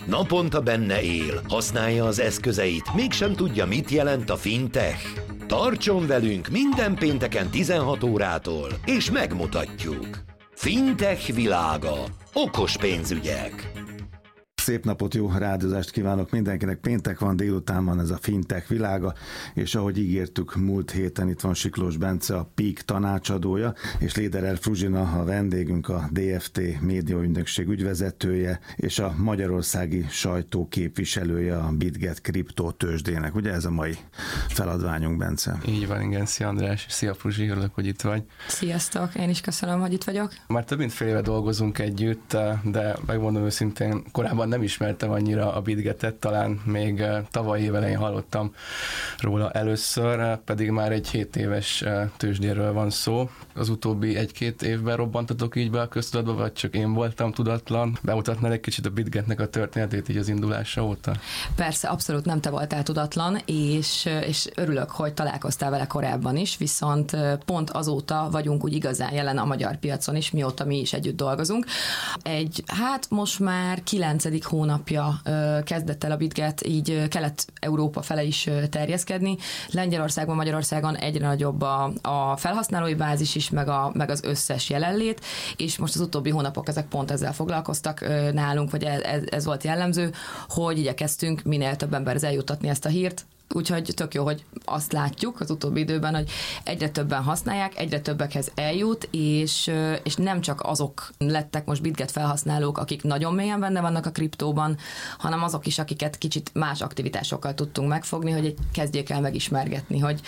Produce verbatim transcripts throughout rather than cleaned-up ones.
Naponta benne él, használja az eszközeit, mégsem tudja, mit jelent a fintech. Tartson velünk minden pénteken tizenhat órától, és megmutatjuk. Fintech világa. Okos pénzügyek. Szép napot, jó rádiózást kívánok mindenkinek. Péntek van, délután van ez a fintech világa, és ahogy ígértük múlt héten, itt van Siklós Bence, a Peak tanácsadója, és Lederer Fruzsina, a vendégünk, a dé ef té médiaügynökség ügyvezetője, és a magyarországi sajtó képviselője a BitGet kriptó tőzsdének. Ugye ez a mai feladványunk, Bence? Így van, igen. Szia András, szia Fruzsi, örülök, hogy itt vagy. Sziasztok, én is köszönöm, hogy itt vagyok. Már több mint fél éve dolgozunk együtt, de megmondom őszintén, korábban nem ismertem annyira a BitGetet, talán még tavaly év elején hallottam róla először, pedig már egy hét éves tőzsdéről van szó. Az utóbbi egy-két évben robbantatok így be a köztudatba, vagy csak én voltam tudatlan? Bemutatnál egy kicsit a BitGetnek a történetét így az indulása óta? Persze, abszolút nem te voltál tudatlan, és, és örülök, hogy találkoztál vele korábban is, viszont pont azóta vagyunk úgy igazán jelen a magyar piacon is, mióta mi is együtt dolgozunk. Egy, hát most már kilencedik hónapja kezdett el a BitGet így Kelet-Európa fele is terjeszkedni. Lengyelországban, Magyarországon egyre nagyobb a, a felhasználói bázis is, meg, a, meg az összes jelenlét, és most az utóbbi hónapok ezek pont ezzel foglalkoztak nálunk, vagy ez, ez volt jellemző, hogy igyekeztünk minél több emberhez eljuttatni ezt a hírt. Úgyhogy tök jó, hogy azt látjuk az utóbbi időben, hogy egyre többen használják, egyre többekhez eljut, és, és nem csak azok lettek most BitGet felhasználók, akik nagyon mélyen benne vannak a kriptóban, hanem azok is, akiket kicsit más aktivitásokkal tudtunk megfogni, hogy kezdjék el megismergetni, hogy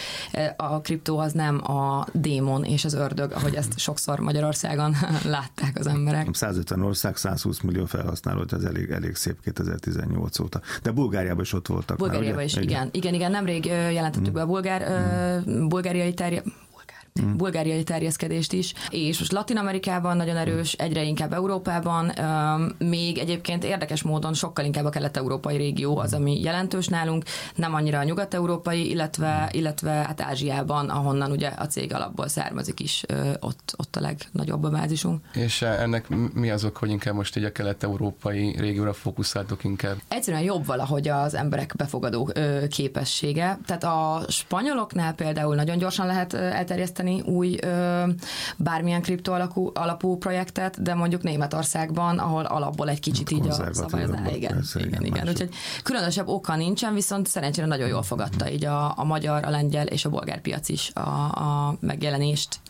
a kriptó az nem a démon és az ördög, ahogy ezt sokszor Magyarországon látták az emberek. százötven ország, százhúsz millió felhasználó, ez elég, elég szép kétezer-tizennyolc óta. De Bulgáriában is ott voltak. Bulgáriában már, is, igen. igen. Igen, igen, nemrég jelentettük be a bulgár, mm. bulgáriai terje... Mm. bulgáriai terjeszkedést is, és most Latin-Amerikában nagyon erős, egyre inkább Európában, még egyébként érdekes módon sokkal inkább a kelet-európai régió az, ami jelentős nálunk, nem annyira a nyugat-európai, illetve, illetve hát Ázsiában, ahonnan ugye a cég alapból származik is, ott, ott a legnagyobb a bázisunk. És ennek mi azok, hogy inkább most így a kelet-európai régióra fókuszáltok inkább? Egyszerűen jobb valahogy az emberek befogadó képessége, tehát a spanyoloknál például nagyon gyorsan lehet elterjeszteni új ö, bármilyen kriptó alapú, alapú projektet, de mondjuk Németországban, ahol alapból egy kicsit így a szabályozás. Igen, persze, igen, igen. Úgyhogy különösebb oka nincsen, viszont szerencsére nagyon jól fogadta így a, a magyar, a lengyel és a bolgár piac is a, a megjelenést.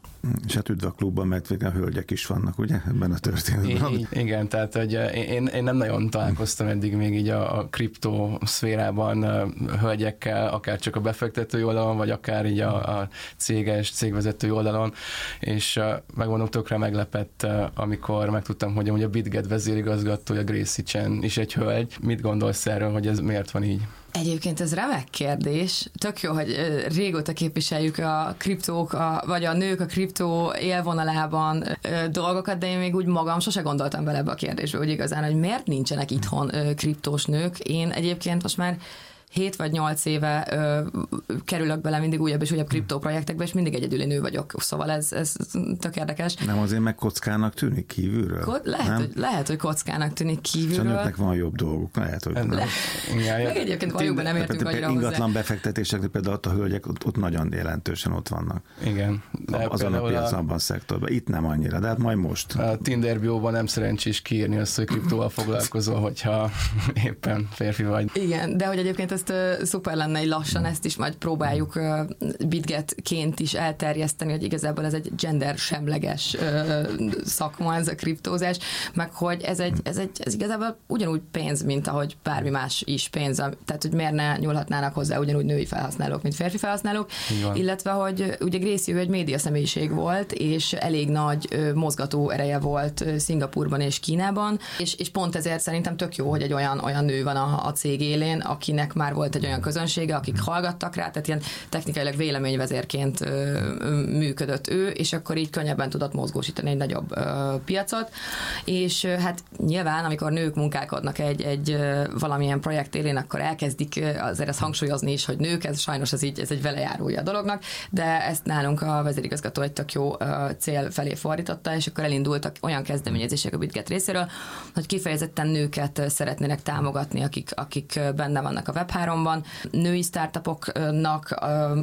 És hát üdv a klubban, mert a hölgyek is vannak, ugye, ebben a történetben. I- igen, tehát hogy én, én nem nagyon találkoztam eddig még így a, a kriptó szférában hölgyekkel, akár csak a befektető oldalon, vagy akár így a, a céges, cégvezető oldalon, és megmondom, tökre meglepett, amikor megtudtam, hogy a BitGet vezérigazgatója Gracie Chen is egy hölgy. Mit gondolsz erről, hogy ez miért van így? Egyébként ez remek kérdés. Tök jó, hogy régóta képviseljük a kriptók, a, vagy a nők a kriptó élvonalában ö, dolgokat, de én még úgy magam sose gondoltam bele ebbe a kérdésbe, hogy igazán, hogy miért nincsenek itthon ö, kriptós nők. Én egyébként most már hét vagy nyolc éve ö, kerülök bele mindig újabb és újabb kriptóprojektekbe, és mindig egyedüli nő vagyok. Szóval ez, ez tök érdekes. Nem azért meg kockának tűnik kívülről? Ko- lehet, hogy, lehet, hogy kockának tűnik kívülről. És a nőknek van jobb dolguk. Lehet, hogy nem. Le- meg egyébként valóban nem értünk annyira hozzá. Ingatlan befektetéseknél például ott a hölgyek ott, ott nagyon jelentősen ott vannak. Igen. Azon a piacon, abban a szektorban. Itt nem annyira, de hát majd most. A Tinder bióban nem szerencsés kiírni azt, hogy kriptóval foglalkozol, hogyha éppen férfi vagy. Igen, de hogy egyébként ezt uh, szuper lenne, hogy lassan ezt is majd próbáljuk uh, BitGet-ként is elterjeszteni, hogy igazából ez egy gender semleges uh, szakma, ez a kriptózás, meg hogy ez, egy, ez, egy, ez igazából ugyanúgy pénz, mint ahogy bármi más is pénz, tehát hogy miért ne nyúlhatnának hozzá ugyanúgy női felhasználók, mint férfi felhasználók, illetve hogy ugye Gracie ő egy média személyiség volt, és elég nagy uh, mozgató ereje volt uh, Szingapurban és Kínában, és, és pont ezért szerintem tök jó, hogy egy olyan, olyan nő van a, a cég élén, akinek már már volt egy olyan közönsége, akik hallgattak rá, tehát ilyen technikailag véleményvezérként működött ő, és akkor így könnyebben tudott mozgósítani egy nagyobb piacot, és hát nyilván, amikor nők munkálkodnak egy, egy valamilyen projekt élén, akkor elkezdik azért ezt hangsúlyozni is, hogy nők, ez sajnos ez, így, ez egy velejárója a dolognak, de ezt nálunk a vezérigazgató egy tök jó cél felé fordította, és akkor elindultak olyan kezdeményezések a BitGet részéről, hogy kifejezetten nőket szeretnének támogatni, akik, akik benne vannak a web háromban. Női startupoknak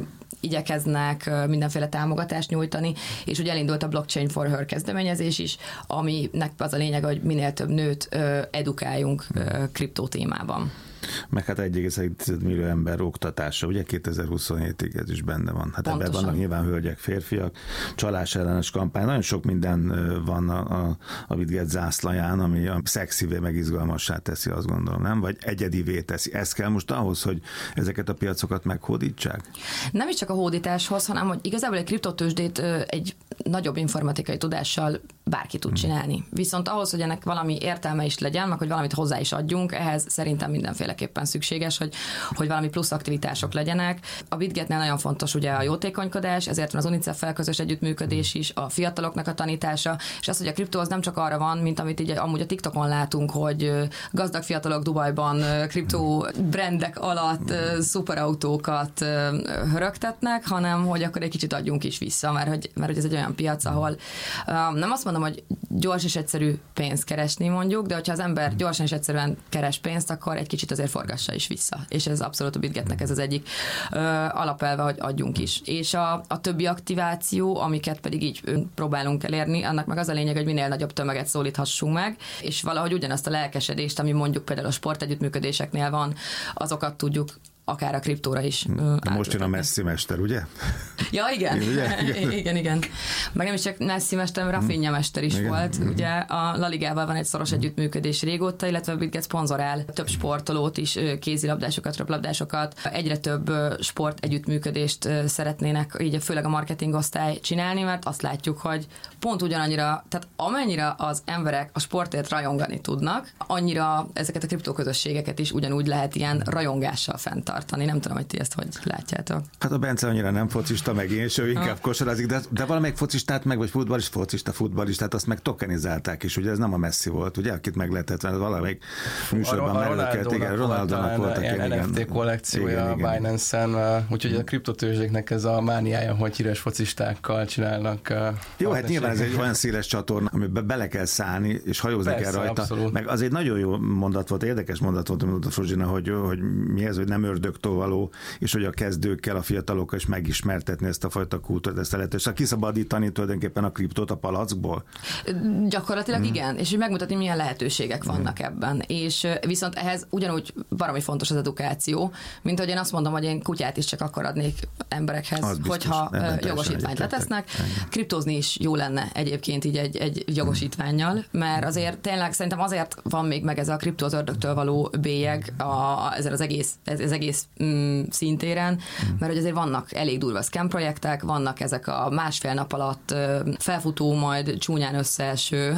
igyekeznek mindenféle támogatást nyújtani, és ugye elindult a Blockchain for Her kezdeményezés is, aminek az a lényeg, hogy minél több nőt edukáljunk kriptó témában. Meg hát egy egész egy millió ember oktatása, ugye kétezer-huszonhétig ez is benne van. Hát ebben vannak nyilván hölgyek, férfiak, csalás ellenes kampány, nagyon sok minden van a, a, a BitGet zászlaján, ami a szexivé meg izgalmassá teszi, azt gondolom, nem? Vagy egyedivé teszi. Ez kell most ahhoz, hogy ezeket a piacokat meghódítsák? Nem is csak a hódításhoz, hanem hogy igazából egy kriptotőzsdét egy nagyobb informatikai tudással bárki tud csinálni. Viszont ahhoz, hogy ennek valami értelme is legyen, meg hogy valamit hozzá is adjunk, ehhez szerintem mindenféleképpen szükséges, hogy, hogy valami plusz aktivitások legyenek. A BitGetnél nagyon fontos ugye a jótékonykodás, ezért van az UNICEF-fel közös együttműködés is, a fiataloknak a tanítása, és az, hogy a kriptó az nem csak arra van, mint amit így amúgy a TikTokon látunk, hogy gazdag fiatalok Dubajban kriptó brandek alatt szuperautókat hörögtetnek, hanem hogy akkor egy kicsit adjunk is vissza, mert hogy, mert hogy ez egy olyan piac, ahol nem azt mondom, hogy gyors és egyszerű pénzt keresni mondjuk, de hogyha az ember gyorsan és egyszerűen keres pénzt, akkor egy kicsit azért forgassa is vissza. És ez abszolút a BitGetnek ez az egyik ö, alapelve, hogy adjunk is. És a, a többi aktiváció, amiket pedig így próbálunk elérni, annak meg az a lényeg, hogy minél nagyobb tömeget szólíthassunk meg, és valahogy ugyanazt a lelkesedést, ami mondjuk például a sportegyüttműködéseknél van, azokat tudjuk akár a kriptóra is. Most jön a Messi mester, ugye? Ja, igen. Igen, igen. igen, igen. Meg nem is csak Messi mester, Rafinha mester is igen. volt. Ugye a La Ligával van egy szoros együttműködés régóta, illetve a BitGet szponzorál több sportolót is, kézilabdásokat, röplabdásokat. Egyre több sport együttműködést szeretnének, így főleg a marketingosztály csinálni, mert azt látjuk, hogy pont ugyanannyira, tehát amennyire az emberek a sportért rajongani tudnak, annyira ezeket a kriptóközösségeket is ugyanúgy lehet ilyen rajongással fenntartani. Nem tudom, hogy ti ezt hogy látjátok. Hát a Bence annyira nem focista, meg én, és ő inkább kosarazik, de, de valamelyik focistát meg, vagy futballist, focista, futballistát, azt meg tokenizálták is, ugye ez nem a Messi volt, ugye, akit meg lehetett, mert valamelyik műsorban merülkelt, igen, Ronaldónak voltak ilyen en ef té kollekciója a Binance-en, úgyhogy a kriptotőzsdéknek ez a mániája, hogy híres focistákkal csinálnak. Jó, hát nyilván ez egy olyan széles csatorna, amiben bele kell szállni, és hajózni kell rajta. Abszolút. Meg az egy nagyon jó mondat volt, érdekes mondat volt, amit a Fruzsina, hogy, hogy mi ez, hogy nem ördögtől való, és hogy a kezdőkkel, a fiatalokkal is megismertetni ezt a fajta kultúrát, ezt a lehetőséget. Kiszabadítani tulajdonképpen a kriptót a palackból? Gyakorlatilag mm. igen, és hogy megmutatni, milyen lehetőségek vannak mm. ebben. És viszont ehhez ugyanúgy baromi fontos az edukáció, mint hogy én azt mondom, hogy én kutyát is csak akkor adnék emberekhez, hogyha jogosítványt letesznek. Kriptózni is jó lenne egyébként így egy, egy jogosítvánnyal, mert azért tényleg szerintem azért van még meg ez a kriptó az ördögtől való bélyeg a, ezen az egész, ez, az egész mm, szintéren, mert hogy azért vannak elég durva scam projektek, vannak ezek a másfél nap alatt felfutó, majd csúnyán összeeső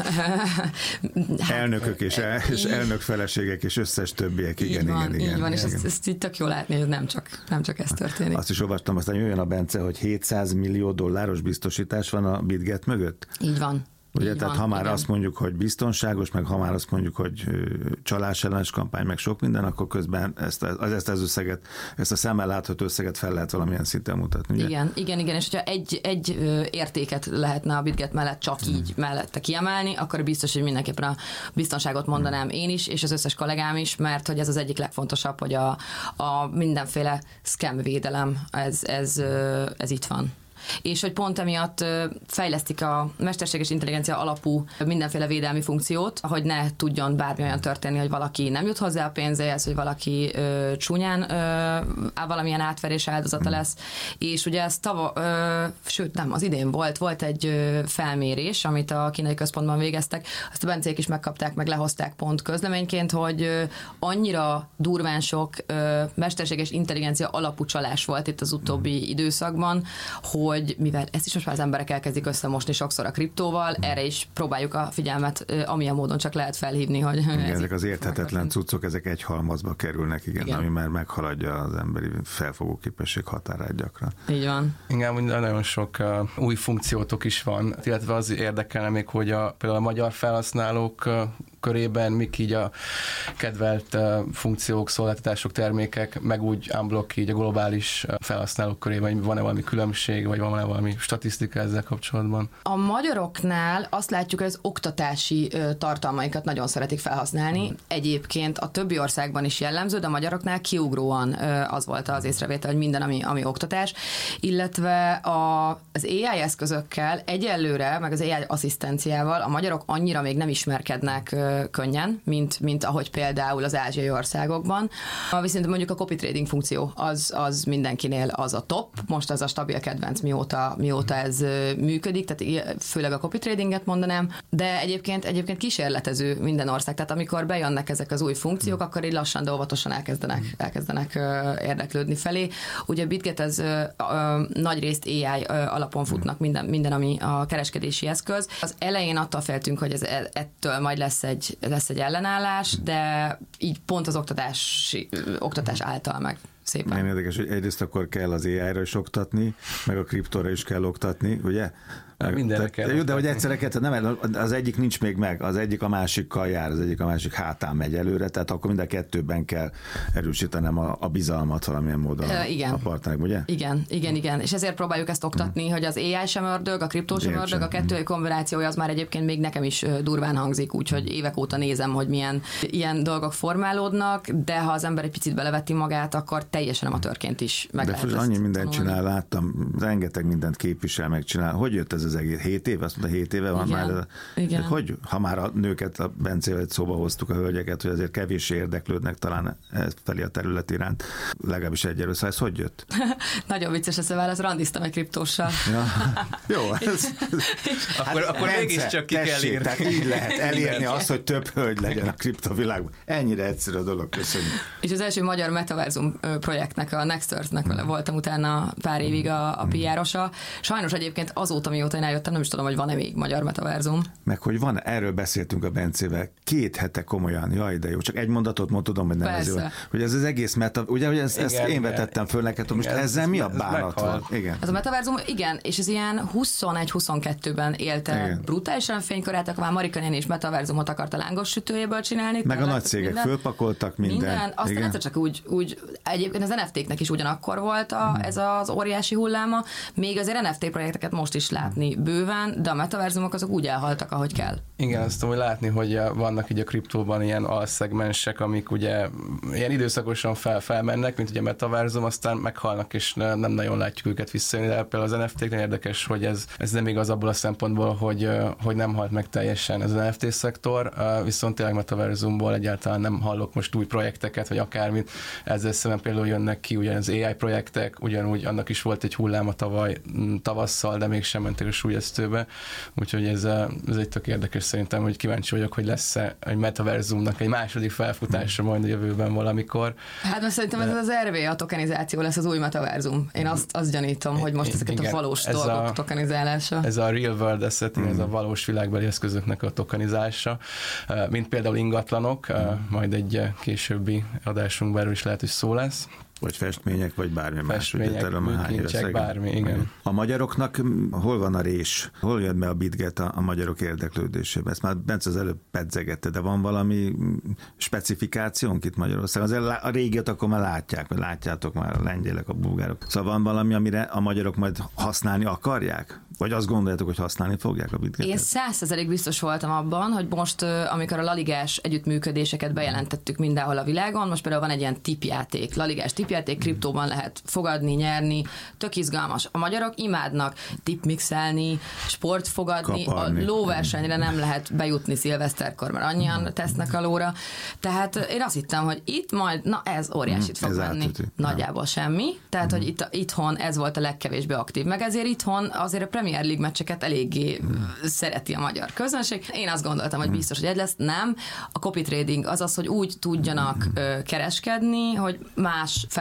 elnökök és, el, és elnök feleségek és összes többiek, igen, így van, igen, így igen. van, igen, és ezt, ezt így tök jó látni, hogy nem csak, nem csak ez történik. Azt is olvastam, aztán jöjjön a Bence, hogy hétszáz millió dolláros biztosítás van a BitGet mögött. Így van. Ugye, így tehát van, ha már igen. azt mondjuk, hogy biztonságos, meg ha már azt mondjuk, hogy csalás ellenes kampány, meg sok minden, akkor közben ezt, az, ezt az összeget, ezt a szemmel látható összeget fel lehet valamilyen szinten mutatni. Ugye? Igen, igen, igen, és hogyha egy, egy értéket lehetne a BitGet mellett csak hmm. így mellette kiemelni, akkor biztos, hogy mindenképpen a biztonságot mondanám hmm. én is, és az összes kollégám is, mert hogy ez az egyik legfontosabb, hogy a, a mindenféle scam védelem, ez, ez, ez itt van. És hogy pont emiatt fejlesztik a mesterséges intelligencia alapú mindenféle védelmi funkciót, hogy ne tudjon bármi olyan történni, hogy valaki nem jut hozzá a pénzéhez, hogy valaki ö, csúnyán ö, valamilyen átverés áldozata lesz. És ugye ez tava, ö, sőt nem, az idén volt, volt egy ö, felmérés, amit a kínai központban végeztek, azt a Bencék is megkapták, meg lehozták pont közleményként, hogy ö, annyira durván sok ö, mesterséges intelligencia alapú csalás volt itt az utóbbi időszakban, hogy hogy mivel ezt is most már az emberek elkezdik összemosni sokszor a kriptóval, erre is próbáljuk a figyelmet amilyen módon csak lehet felhívni, hogy... Igen, ezek az érthetetlen cuccok, ezek egy halmazba kerülnek, igen, igen, ami már meghaladja az emberi felfogó képesség határát gyakran. Így van. Igen, nagyon sok uh, új funkciótok is van, illetve az érdekelne még, hogy a, például a magyar felhasználók uh, körében mik így a kedvelt uh, funkciók, szolgáltatások, termékek, meg úgy unblock így a globális uh, felhasználók körében, van-e valami különbség, vagy van-e valami statisztika ezzel kapcsolatban? A magyaroknál azt látjuk, hogy az oktatási uh, tartalmaikat nagyon szeretik felhasználni. Hmm. Egyébként a többi országban is jellemző, de a magyaroknál kiugróan uh, az volt az észrevétel, hogy minden, ami, ami oktatás, illetve a, az á i eszközökkel egyelőre, meg az á i asszisztenciával a magyarok annyira még nem ismerkednek uh, könnyen, mint, mint ahogy például az ázsiai országokban. Viszont mondjuk a copy trading funkció az, az mindenkinél az a top, most az a stabil kedvenc, mióta, mióta ez működik, tehát főleg a copy tradinget mondanám, de egyébként, egyébként kísérletező minden ország, tehát amikor bejönnek ezek az új funkciók, akkor így lassan, de óvatosan elkezdenek, elkezdenek érdeklődni felé. Ugye a BitGet ez nagy részt á i alapon futnak minden, minden, ami a kereskedési eszköz. Az elején attól féltünk, hogy ez ettől majd lesz egy lesz egy ellenállás, de így pont az oktatás, oktatás által meg szépen. Nagyon érdekes, hogy egyrészt akkor kell az á i-ra is oktatni, meg a kriptóra is kell oktatni, ugye? Mindenre kell. Jó, de hogy egyszerre kell, nem, az egyik nincs még meg, az egyik a másikkal jár, az egyik a másik hátán megy előre, tehát akkor mind a kettőben kell erősítenem a, a bizalmat valamilyen módon uh, igen. a partnerek, ugye? Igen, igen, igen. És ezért próbáljuk ezt oktatni, mm. hogy az á i sem ördög, a kriptó sem ördög, a kettői kombinációja az már egyébként még nekem is durván hangzik, úgyhogy évek óta nézem, hogy milyen ilyen dolgok formálódnak, de ha az ember egy picit beleveti magát, akkor teljesen amatőrként is meg de lehet ezt annyi mindent tanulni. Csinál, láttam, rengeteg mindent képvisel, megcsinál. Hogy jött ez az egész? Hét év? Azt mondta, hét éve van igen, már. Igen. Hogy, ha már a nőket, a Bencével szóba hoztuk a hölgyeket, hogy azért kevéssé érdeklődnek talán felé a terület iránt, legalábbis egyelőre. Szóval ez hogy jött? Nagyon vicces ez a válasz, randiztam egy kriptóssal. Ja. Jó, ez, akkor, hát, akkor mégiscsak ki kell írni. Tehát így lehet elérni azt, hogy több hölgy legyen a kriptovilágban. Ennyire egyszerű a dolog, köszönjük. És az első magyar metaverzum projektnek, a Next Earth-nek hmm. voltam utána pár évig a, a pé er-osa. Sajnos egyébként azóta, mióta én eljöttem, nem is tudom, hogy van-e még magyar metaverzum. Meg hogy van, erről beszéltünk a Bencével, két hete komolyan, jaj, de jó, csak egy mondatot mondom, tudom, hogy nem ez jó. Hogy ez az egész meta, ugye, hogy ezt, igen, ezt én vetettem föl neked, most igen, ezzel ez mi a bánat van? Igen. Ez a metaverzum, igen, és ez ilyen huszonegy-huszonkettőben élte igen. brutálisan fénykorát, akkor már Marika néni is metaverzumot akart a lángos sütőjéből csinálni. Meg a nagy cégek minden, fölpakoltak minden. Minden, aztán egyszer csak úgy, úgy, egyébként az en ef té-knek is ugyanakkor volt a, hmm. ez az óriási hulláma, még azért en ef té projekteket most is látni bőven, de a metaverzumok azok úgy elhaltak, ahogy kell. Igen, azt tudom, hogy látni, hogy vannak így a kriptóban ilyen alszegmensek, amik ugye ilyen időszakosan fel, felmennek, mint ugye a metaverzum, aztán meghalnak, és nem nagyon látjuk őket visszajönni, de például az en ef té-knél érdekes, hogy ez, ez nem igaz abból a szempontból, hogy, hogy nem halt meg teljesen ez az en ef té szektor, viszont tényleg metaverzumból egyáltalán nem hallok most új projekteket, vagy akármit. Ezzel szemben például jönnek ki ugyan az á i projektek, ugyanúgy annak is volt egy hulláma tavaly tavasszal, de mégsem mentek a súlyesztőbe, úgyhogy ez, ez egy tök érdekes szerintem, hogy kíváncsi vagyok, hogy lesz-e egy metaverzumnak egy második felfutása majd a jövőben valamikor. Hát most szerintem ez az er vé, a tokenizáció lesz az új metaverzum. Én azt, azt gyanítom, hogy most ezeket igen, a valós ez dolgok a, tokenizálása. Ez a real world asset, mm. ez a valós világbeli eszközöknek a tokenizása, mint például ingatlanok, mm. majd egy későbbi adásunkban erről is lehet, hogy szó lesz. Vagy festmények, vagy bármi festmények, más. Festmények, bármi, igen. A magyaroknak hol van a rés? Hol jön be a BitGet a, a magyarok érdeklődésébe? Ezt már Bence az előbb pedzegette, de van valami specifikációnk itt Magyarországon? Azért a régiót akkor már látják, vagy látjátok már a lengyelek, a bulgárok. Szóval van valami, amire a magyarok majd használni akarják? Vagy azt gondoljátok, hogy használni fogják a BitGet-et? Én százszerzelék biztos voltam abban, hogy most, amikor a laligás együttműködéseket bejelentettük mindenhol a világon, most például van egy ilyen tipjáték, laligás tipjáték, kriptóban lehet fogadni, nyerni, tök izgalmas. A magyarok imádnak tipmixelni, sport fogadni, kaparni. A lóversenyre nem lehet bejutni szilveszterkor, mert annyian tesznek a lóra. Tehát én azt hittem, hogy itt majd, na ez óriásit fog menni. Nagyjából semmi. Tehát, hogy itt, itthon ez volt a legkevésbé aktív. Meg ezért itthon azért a Premier League meccseket eléggé szereti a magyar közönség. Én azt gondoltam, hogy biztos, hogy egy lesz. Nem. A copy trading az az, hogy úgy tudjanak ö, kereskedni, hogy más fel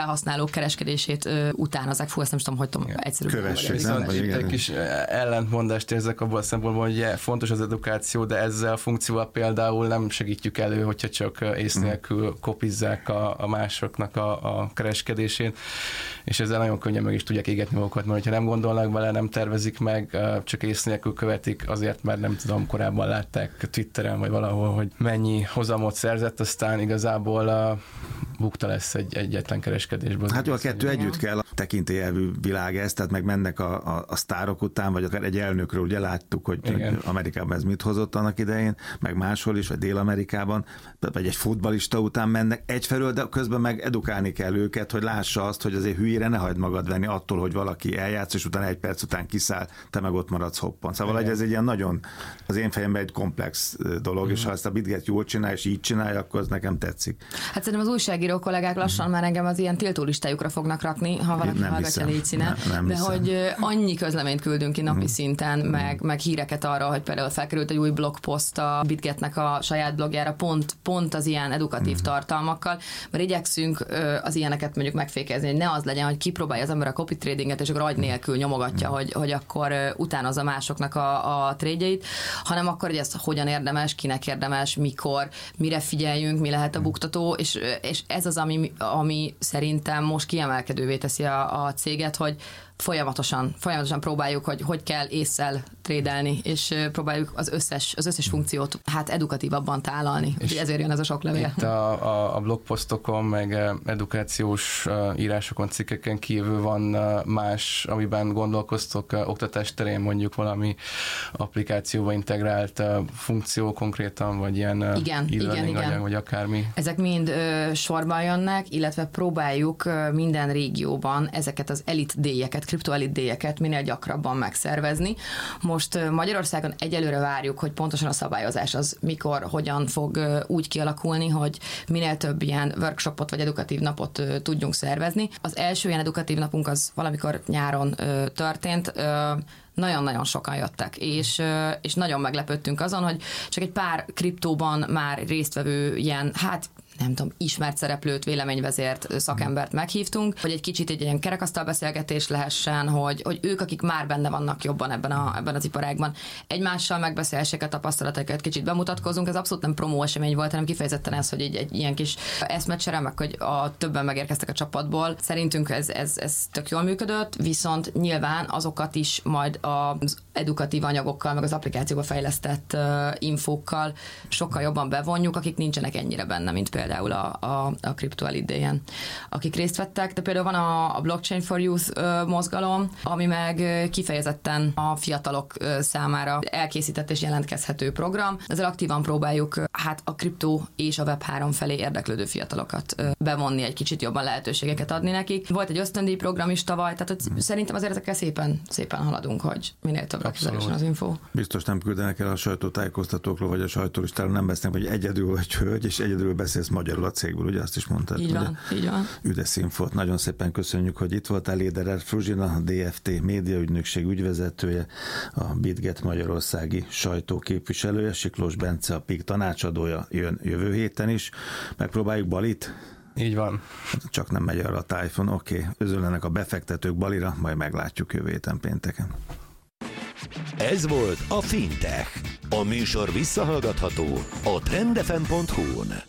felhasználók kereskedését utánozzák. Fú, ezt nem tudom, hogy tudom, egyszerűen. Kövessük. Viszont itt egy kis ellentmondást érzek abból a szempontból, hogy fontos az edukáció, de ezzel a funkcióval például nem segítjük elő, hogyha csak ész nélkül kopizzák a, a másoknak a, a kereskedését, és ezzel nagyon könnyen meg is tudják égetni magukat, mert ha nem gondolnak bele, nem tervezik meg, csak ész nélkül követik, azért már nem tudom, korábban látták Twitteren vagy valahol, hogy mennyi hozamot szerzett, aztán igazából a bukta lesz egy egyetlen kereskedésből. Hát jó, a kettő együtt kell, a tekintélyelvű világ ez, tehát meg mennek a, a, a sztárok után, vagy akár egy elnökről ugye láttuk, hogy igen. Amerikában ez mit hozott annak idején, meg máshol is, vagy Dél-Amerikában, vagy egy futballista után mennek egyfelől, de közben meg edukálni kell őket, hogy lássa azt, hogy azért hülyére ne hagyd magad venni attól, hogy valaki eljátsz, és utána egy perc után kiszáll, te meg ott maradsz hoppan. Szóval igen. Ez egy ilyen nagyon, az én fejemben egy komplex dolog, mm. és ha ezt a BitGet jól csinál, és így csinálja, akkor az nekem tetszik. Hát szerintem az újságíró kollégák lassan mm. már engem az ilyen tiltólistájukra fognak rakni, ha valaki hallgatja Lécine, de hiszem. Hogy annyi közleményt küldünk ki napi mm. szinten, mm. meg, meg híreket arra, hogy például felkerült egy új blogpost a BitGetnek a saját blogjára, pont, pont az ilyen edukatív mm. tartalmakkal, mert igyekszünk az ilyeneket mondjuk megfékezni, hogy ne az legyen, hogy kipróbálja az ember a copy tradinget, és akkor agy nélkül nyomogatja, mm. hogy, hogy akkor utánozza másoknak a, a trédjeit, hanem akkor, hogy ez hogyan érdemes, kinek érdemes, mikor, mire figyeljünk, mi lehet a buktató, és, és ez az, ami, ami szerintem most kiemelkedővé teszi a, a céget, hogy folyamatosan, folyamatosan próbáljuk, hogy hogy kell ésszel trédelni, és próbáljuk az összes, az összes funkciót hát edukatívabban tálalni. És ezért jön ez a sok levél. Itt a, a, a blogposztokon, meg edukációs írásokon, cikkeken kívül van más, amiben gondolkoztok oktatás terén, mondjuk valami applikációba integrált funkció konkrétan, vagy ilyen igen, igen, igen. anyag, vagy akármi. Ezek mind ö, sorban jönnek, illetve próbáljuk ö, minden régióban ezeket az elit díjeket, kriptoelit díjeket minél gyakrabban megszervezni. Most Magyarországon egyelőre várjuk, hogy pontosan a szabályozás az mikor, hogyan fog úgy kialakulni, hogy minél több ilyen workshopot vagy edukatív napot tudjunk szervezni. Az első ilyen edukatív napunk az valamikor nyáron történt, nagyon-nagyon sokan jöttek, és, és nagyon meglepődtünk azon, hogy csak egy pár kriptóban már résztvevő ilyen, hát nem tudom, ismert szereplőt, véleményvezért, szakembert meghívtunk, hogy egy kicsit egy ilyen kerekasztal beszélgetés lehessen, hogy, hogy ők, akik már benne vannak jobban ebben, a, ebben az iparágban, egymással megbeszélhessék a tapasztalatokat, kicsit bemutatkozunk, ez abszolút nem promó esemény volt, hanem kifejezetten ez, hogy egy, egy ilyen kis eszmecsere, meg hogy a többen megérkeztek a csapatból. Szerintünk ez, ez, ez tök jól működött, viszont nyilván azokat is majd az edukatív anyagokkal, meg az applikációba fejlesztett uh, infókkal sokkal jobban bevonjuk, akik nincsenek ennyire benne, mint például a, a, a kriptoelit díjen, akik részt vettek. De például van a, a Blockchain for Youth uh, mozgalom, ami meg uh, kifejezetten a fiatalok uh, számára elkészített és jelentkezhető program. Ezzel aktívan próbáljuk uh, hát a kriptó és a web három felé érdeklődő fiatalokat uh, bevonni, egy kicsit jobban lehetőségeket adni nekik. Volt egy ösztöndíj program is tavaly, tehát hmm. szerintem azért ezekkel szépen, szépen haladunk, hogy minél több az info. Biztos nem küldenek el a sajtótájékoztatókról, vagy a sajtólistáról, nem beszélnek, hogy egyedül vagy hölgy, és egyedül beszélsz magyarul a cégből, ugye azt is mondtad. Így van, ugye? így van. Üdes infót. Nagyon szépen köszönjük, hogy itt voltál. Lederer Fruzsina, a dé ef té médiaügynökség ügyvezetője, a BitGet magyarországi sajtóképviselője, Siklós Bence, a pé i ká tanácsadója jön jövő héten is. Megpróbáljuk Balit? Így van. Csak nem megy arra a tájfon. Oké, okay. Özönlenek a befektetők Balira, majd meglátjuk jövő héten pénteken. Ez volt a Fintech. A műsor visszahallgatható a trend f m pont hu-n.